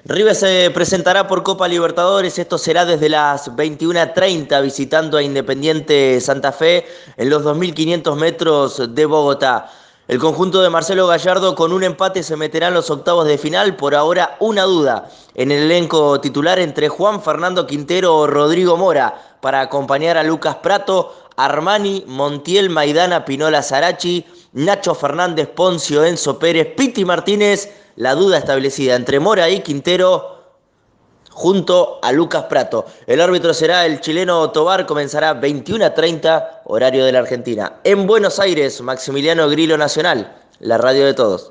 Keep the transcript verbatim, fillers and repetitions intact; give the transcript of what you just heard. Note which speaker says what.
Speaker 1: River se presentará por Copa Libertadores, esto será desde las veintiuna treinta visitando a Independiente Santa Fe en los dos mil quinientos metros de Bogotá. El conjunto de Marcelo Gallardo con un empate se meterá en los octavos de final, por ahora una duda en el elenco titular entre Juan Fernando Quintero o Rodrigo Mora para acompañar a Lucas Pratto, Armani, Montiel, Maidana, Pinola, Sarachi, Nacho Fernández, Poncio, Enzo Pérez, Piti Martínez. La duda establecida entre Mora y Quintero junto a Lucas Pratto. El árbitro será el chileno Tobar, comenzará veintiuna treinta, horario de la Argentina. En Buenos Aires, Maximiliano Grillo Nacional, la radio de todos.